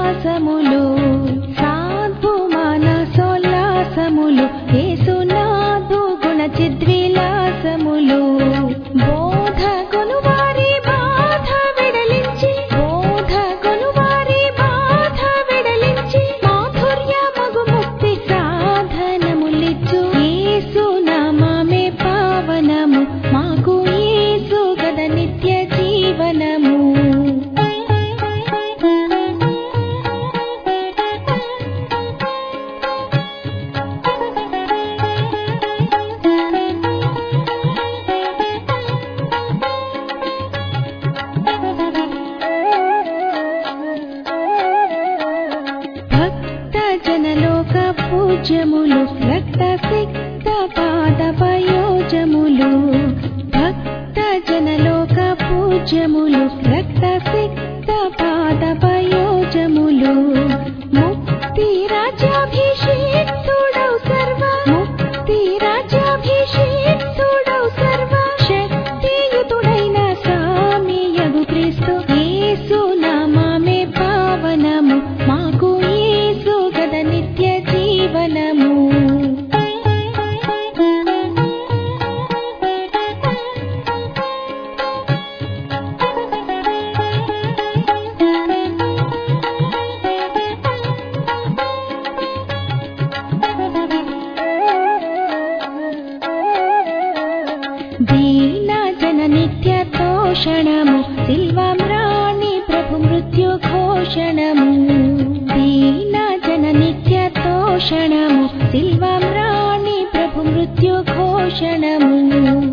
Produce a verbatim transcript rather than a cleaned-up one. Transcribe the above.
విలాసములు సాధు మానసోల్లాసములు యేసునాథు గుణ చిద్విలాసములు బోధ కొనువారి బాధ విడలించి బోధ కొనువారి బాధ విడలించి మాధుర్య మగు ముక్తి సాధనములిచ్చు యేసు నామమే పావనము మాకు యేసు గద నిత్య జీవనము జనలోక పూజ్యములు రక్త సిక్త పాద పయోజములు భక్త జనలోక పూజ్యములు రక్త సిక్త పాద పయోజములు ముక్తి రాజ్యాభిషేక్తుడౌ సర్వ ముక్తి రాజ్యాభిషేక్తుడౌ సర్వ శక్తియుతుడైన స్వామియగు క్రీస్తు యేసు నామమే పావనము మాకు యేసు గద నిత్య జీవనము దీన జన నిత్య తోషణము సిల్వామ్రాణి ప్రభు మృత్యు ఘోషణము దీన జన నిత్య తోషణము సిల్వామ్రాణి ప్రభు మృత్యు ఘోషణము